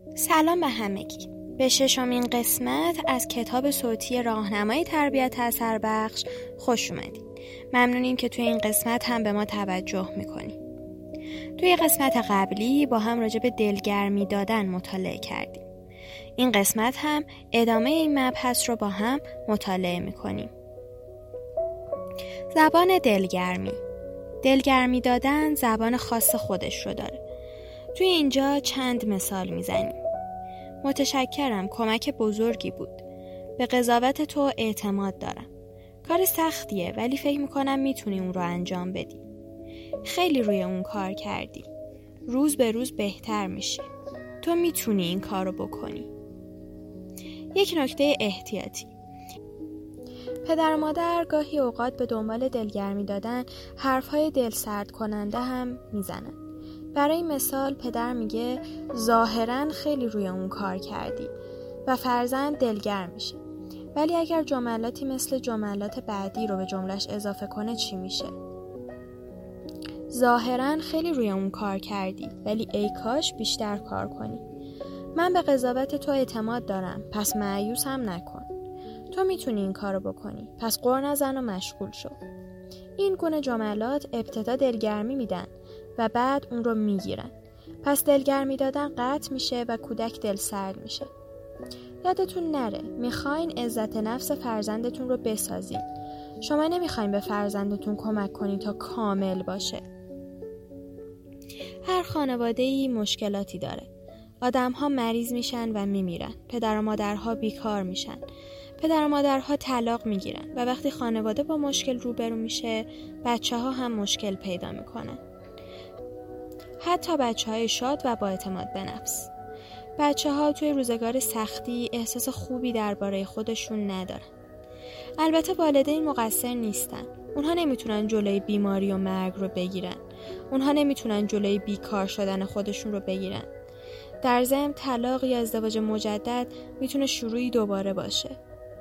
سلام به همگی. به 6مین قسمت از کتاب صوتی راهنمای تربیت اثربخش خوش اومدید. ممنونیم که توی این قسمت هم به ما توجه میکنید. توی قسمت قبلی با هم راجع به دلگرمی دادن مطالعه کردیم. این قسمت هم ادامه این مبحث رو با هم مطالعه میکنیم. زبان دلگرمی دادن زبان خاص خودش رو داره. توی اینجا چند مثال میزنیم. متشکرم، کمک بزرگی بود. به قضاوت تو اعتماد دارم. کار سختیه ولی فکر میکنم میتونی اون رو انجام بدی. خیلی روی اون کار کردی. روز به روز بهتر میشی. تو میتونی این کار رو بکنی. یک نکته احتیاطی. پدر و مادر گاهی اوقات به دنبال دلگرمی دادن حرفهای دلسرد کننده هم میزنن. برای مثال پدر میگه ظاهراً خیلی روی اون کار کردی و فرزند دلگرم میشه. ولی اگر جملاتی مثل جملات بعدی رو به جملهش اضافه کنه چی میشه؟ ظاهراً خیلی روی اون کار کردی ولی ای کاش بیشتر کار کنی. من به قضاوت تو اعتماد دارم پس مایوس هم نکن. تو میتونی این کارو بکنی پس غر نزن و مشغول شو. این گونه جملات ابتدا دلگرمی میدن و بعد اون رو میگیرن. پس دلگرمی دادن قطع میشه و کودک دل سرد میشه. یادتون نره میخواین عزت نفس فرزندتون رو بسازید. شما نمیخواین به فرزندتون کمک کنید تا کامل باشه. هر خانواده‌ای مشکلاتی داره. آدم‌ها مریض میشن و میمیرن. پدر و مادرها بیکار میشن. پدر و مادرها طلاق میگیرن و وقتی خانواده با مشکل روبرو میشه بچه‌ها هم مشکل پیدا میکنن. حتی بچه‌های شاد و با اعتماد به نفس. بچه‌ها توی روزگار سختی احساس خوبی درباره خودشون ندارن. البته والدین مقصر نیستن. اونها نمیتونن جلوی بیماری و مرگ رو بگیرن. اونها نمیتونن جلوی بیکار شدن خودشون رو بگیرن. در ضمن طلاق یا ازدواج مجدد میتونه شروعی دوباره باشه.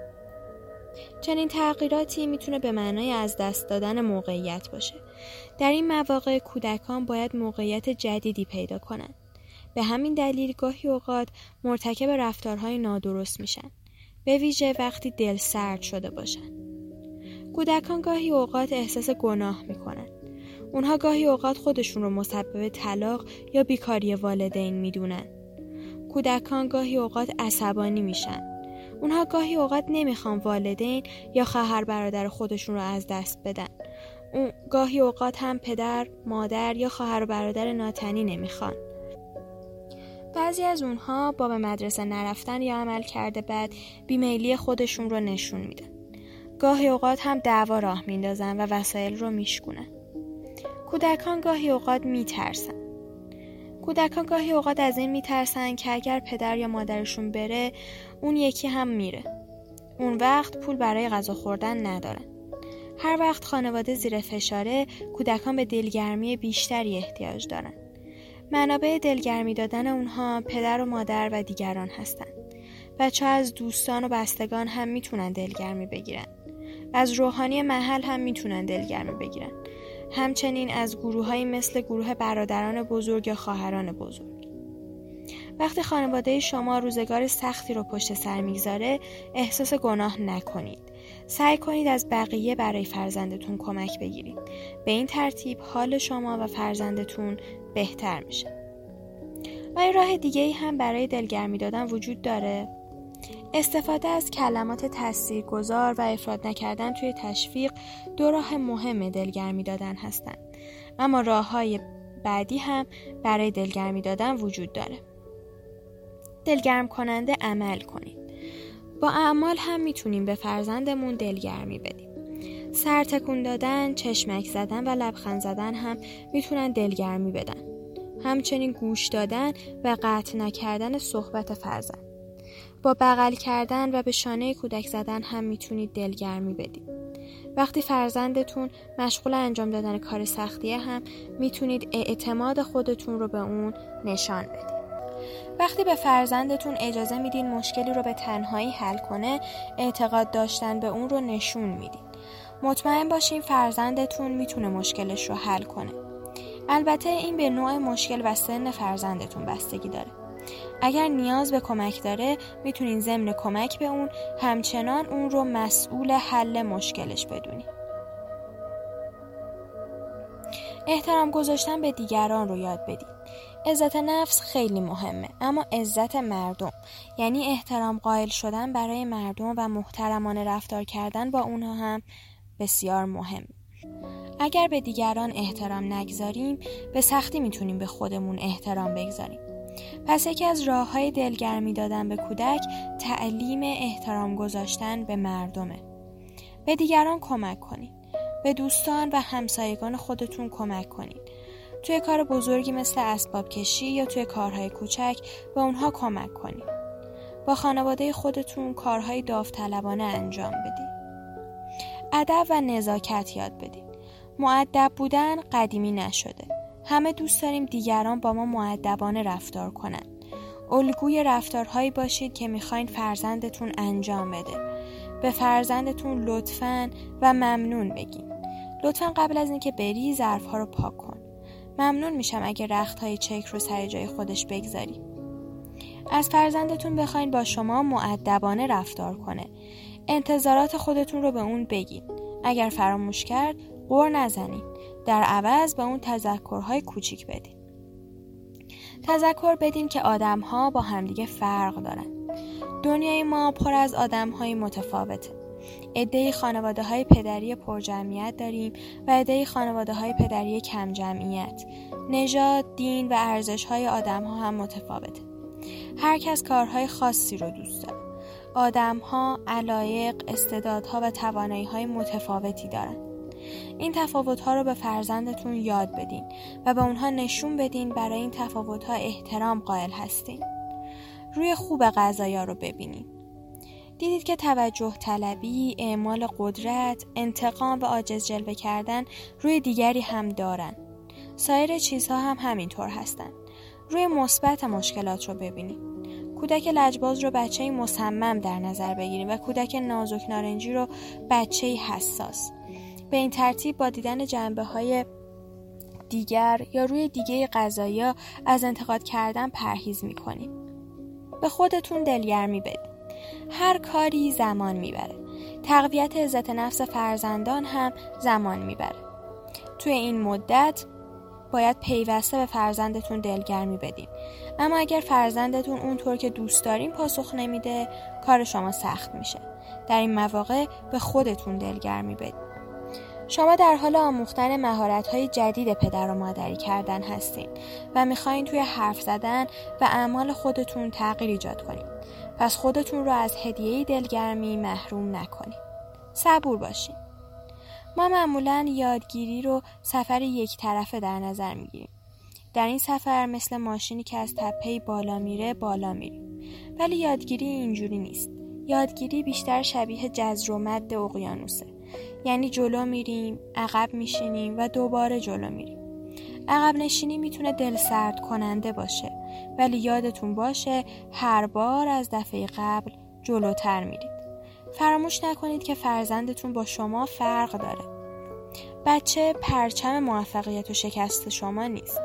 چنین تغییراتی میتونه به معنای از دست دادن موقعیت باشه. در این مواقع کودکان باید موقعیت جدیدی پیدا کنن. به همین دلیل گاهی اوقات مرتکب رفتارهای نادرست میشن. به ویژه وقتی دل سرد شده باشن. کودکان گاهی اوقات احساس گناه میکنن. اونها گاهی اوقات خودشون رو مسبب طلاق یا بیکاری والدین میدونن. کودکان گاهی اوقات عصبانی میشن. اونها گاهی اوقات نمیخوان والدین یا خواهر برادر خودشون رو از دست بدن. گاهی اوقات هم پدر، مادر یا خواهر و برادر ناتنی نمیخوان. بعضی از اونها با به مدرسه نرفتن یا عمل کرده بد بیمیلی خودشون رو نشون میدن. گاهی اوقات هم دعوا راه میندازن و وسایل رو میشکنن. کودکان گاهی اوقات میترسن. کودکان گاهی اوقات از این میترسن که اگر پدر یا مادرشون بره اون یکی هم میره. اون وقت پول برای غذا خوردن ندارن. هر وقت خانواده زیر فشاره کودکان به دلگرمی بیشتری احتیاج دارن. منابع دلگرمی دادن اونها پدر و مادر و دیگران هستن. بچه‌ها از دوستان و بستگان هم میتونن دلگرمی بگیرن. از روحانی محل هم میتونن دلگرمی بگیرن. همچنین از گروه‌هایی مثل گروه برادران بزرگ یا خواهران بزرگ. وقتی خانواده شما روزگار سختی رو پشت سر میگذاره احساس گناه نکنید. سعی کنید از بقیه برای فرزندتون کمک بگیرید. به این ترتیب حال شما و فرزندتون بهتر میشه. و راه دیگه‌ای هم برای دلگرمی دادن وجود داره. استفاده از کلمات تاثیرگذار و افراط نکردن توی تشویق دو راه مهم دلگرمی دادن هستند. اما راه‌های بعدی هم برای دلگرمی دادن وجود داره. دلگرم کننده عمل کنید. با اعمال هم میتونیم به فرزندمون دلگرمی بدیم. سر تکون دادن، چشمک زدن و لبخند زدن هم میتونن دلگرمی بدن. همچنین گوش دادن و قطع نکردن صحبت فرزند. با بغل کردن و به شانه کودک زدن هم میتونید دلگرمی بدید. وقتی فرزندتون مشغول انجام دادن کار سختیه هم میتونید اعتماد خودتون رو به اون نشان بدید. وقتی به فرزندتون اجازه میدین مشکلی رو به تنهایی حل کنه، اعتقاد داشتن به اون رو نشون میدین. مطمئن باشین فرزندتون میتونه مشکلش رو حل کنه. البته این به نوع مشکل و سن فرزندتون بستگی داره. اگر نیاز به کمک داره میتونین ضمن کمک به اون همچنان اون رو مسئول حل مشکلش بدونین. احترام گذاشتن به دیگران رو یاد بدین. عزت نفس خیلی مهمه، اما عزت مردم، یعنی احترام قائل شدن برای مردم و محترمانه رفتار کردن با اونها هم بسیار مهم. اگر به دیگران احترام نگذاریم به سختی میتونیم به خودمون احترام بگذاریم. پس یکی از راه‌های دلگرمی دادن به کودک تعلیم احترام گذاشتن به مردمه. به دیگران کمک کنید. به دوستان و همسایگان خودتون کمک کنید. توی کار بزرگی مثل اسباب کشی یا توی کارهای کوچک به اونها کمک کنید. با خانواده خودتون کارهای داوطلبانه انجام بدید. ادب و نزاکت یاد بدید. مؤدب بودن قدیمی نشده. همه دوست داریم دیگران با ما مؤدبانه رفتار کنن. الگوی رفتارهایی باشید که میخواین فرزندتون انجام بده. به فرزندتون لطفاً و ممنون بگین. لطفاً قبل از اینکه بری ظرف‌ها رو پاک کن. ممنون میشم اگه رختهای چک رو سر جای خودش بگذاری. از فرزندتون بخواین با شما مؤدبانه رفتار کنه. انتظارات خودتون رو به اون بگین. اگر فراموش کرد غر نزنین. در عوض به اون تذکرهای کوچیک بدین. تذکر بدین که آدم‌ها با همدیگه فرق دارن. دنیای ما پر از آدم‌های متفاوته. عده‌ای خانواده‌های پدری پرجمعیت داریم و عده‌ای خانواده‌های پدری کم جمعیت. نژاد، دین و ارزش‌های آدم‌ها هم متفاوته. هر کس کارهای خاصی رو دوست داره. آدم‌ها علایق، استعدادها و توانایی‌های متفاوتی دارن. این تفاوت‌ها رو به فرزندتون یاد بدین و به اونها نشون بدین برای این تفاوت‌ها احترام قائل هستین. روی خوب قضایا رو ببینین. دیدید که توجه طلبی، اعمال قدرت، انتقام و عاجز جلوه کردن روی دیگری هم دارن. سایر چیزها هم همینطور هستن. روی مثبت مشکلات رو ببینید. کودک لجباز رو بچه‌ای مصمم در نظر بگیریم و کودک نازک نارنجی رو بچه‌ای حساس. به این ترتیب با دیدن جنبه‌های دیگر یا روی دیگه قضایا از انتقاد کردن پرهیز می‌کنیم. به خودتون دلگرمی بدید. هر کاری زمان میبره. تقویت عزت نفس فرزندان هم زمان میبره. توی این مدت باید پیوسته به فرزندتون دلگرمی بدین. اما اگر فرزندتون اونطور که دوست دارین پاسخ نمیده، کار شما سخت میشه. در این مواقع به خودتون دلگرمی بدین. شما در حال آموختن مهارت‌های جدید پدر و مادری کردن هستین و میخواین توی حرف زدن و اعمال خودتون تغییر ایجاد کنین. پس خودتون رو از هدیه دلگرمی محروم نکنین. صبور باشین. ما معمولاً یادگیری رو سفر یک طرفه در نظر میگیریم. در این سفر مثل ماشینی که از تپه‌ای بالا میره بالا میریم. ولی یادگیری اینجوری نیست. یادگیری بیشتر شبیه جزر و مد اقیانوسه. یعنی جلو میریم، عقب میشینیم و دوباره جلو میریم. عقب نشینی میتونه دل سرد کننده باشه، ولی یادتون باشه هر بار از دفعه قبل جلوتر میرید. فراموش نکنید که فرزندتون با شما فرق داره. بچه پرچم موفقیت و شکست شما نیست.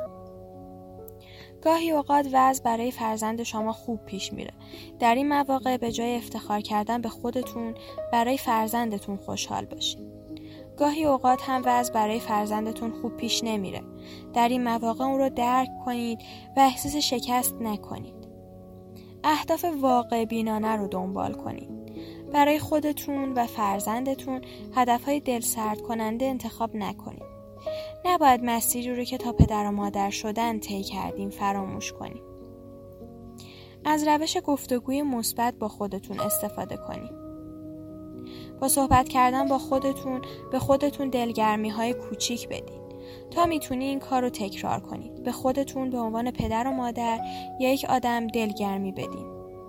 گاهی اوقات وضع برای فرزند شما خوب پیش میره. در این مواقع به جای افتخار کردن به خودتون، برای فرزندتون خوشحال باشید. گاهی اوقات هم وضع برای فرزندتون خوب پیش نمیره. در این مواقع اون رو درک کنید و احساس شکست نکنید. اهداف واقع بینانه رو دنبال کنید. برای خودتون و فرزندتون هدفهای دلسرد کننده انتخاب نکنید. نباید مسیری رو که تا پدر و مادر شدن طی کردیم فراموش کنیم. از روش گفتگوی مثبت با خودتون استفاده کنید. با صحبت کردن با خودتون به خودتون دلگرمی‌های کوچیک بدید. تا میتونی این کار رو تکرار کنید. به خودتون به عنوان پدر و مادر یا یک آدم دلگرمی بدین.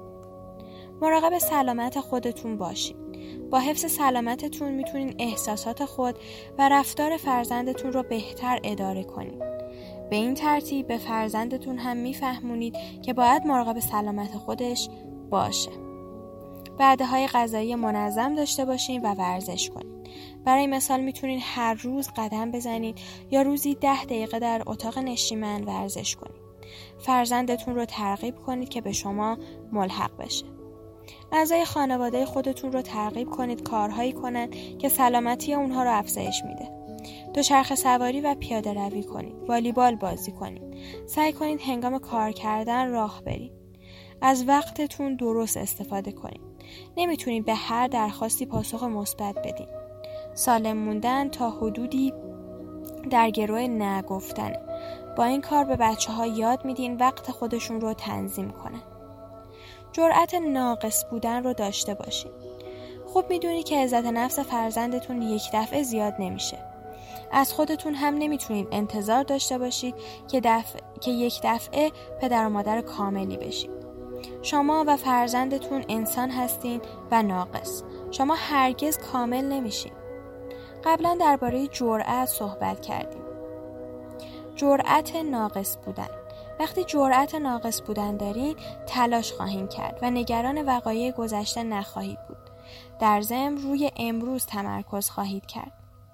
مراقب سلامت خودتون باشید. با حفظ سلامتتون میتونین احساسات خود و رفتار فرزندتون رو بهتر اداره کنید. به این ترتیب به فرزندتون هم میفهمونید که باید مراقب سلامت خودش باشه. وعده‌های غذایی منظم داشته باشین و ورزش کنید. برای مثال میتونین هر روز قدم بزنید یا روزی 10 دقیقه در اتاق نشیمن ورزش کنید. فرزندتون رو ترغیب کنید که به شما ملحق بشه. اعضای خانواده خودتون رو ترغیب کنید کارهایی کنن که سلامتی اونها رو افزایش میده. دوچرخه سواری و پیاده روی کنید. والیبال بازی کنید. سعی کنید هنگام کار کردن راه برید. از وقتتون درست استفاده کنید. نمیتونید به هر درخواستی پاسخ مثبت بدین. سالم موندن تا حدودی در گروه نگفتنه. با این کار به بچه‌ها یاد میدین وقت خودشون رو تنظیم کنن. جرأت ناقص بودن رو داشته باشین. خوب میدونی که عزت نفس فرزندتون یک دفعه زیاد نمیشه. از خودتون هم نمیتونید انتظار داشته باشید که یک دفعه پدر و مادر کاملی بشید. شما و فرزندتون انسان هستین و ناقص. شما هرگز کامل نمیشین. قبلا درباره جرأت صحبت کردیم. جرأت ناقص بودن. وقتی جرأت ناقص بودن دارین، تلاش خواهید کرد و نگران وقایع گذشته نخواهید بود. در ضمن روی امروز تمرکز خواهید کرد.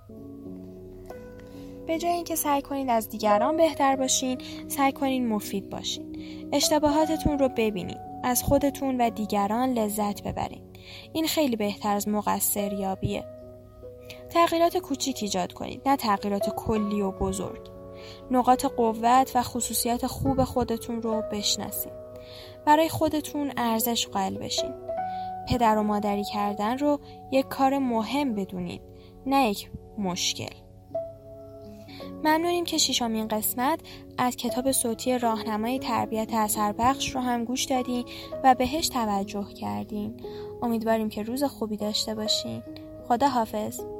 به جای اینکه سعی کنید از دیگران بهتر باشین، سعی کنید مفید باشین. اشتباهاتتون رو ببینید. از خودتون و دیگران لذت ببرین. این خیلی بهتر از مقصریابیه. تغییرات کوچیک ایجاد کنید، نه تغییرات کلی و بزرگ. نقاط قوت و خصوصیات خوب خودتون رو بشناسید. برای خودتون ارزش قائل بشین. پدر و مادری کردن رو یک کار مهم بدونید، نه یک مشکل. ممنونیم که 6مین قسمت از کتاب صوتی راهنمای تربیت اثربخش رو هم گوش دادین و بهش توجه کردین. امیدواریم که روز خوبی داشته باشین. خدا حافظ.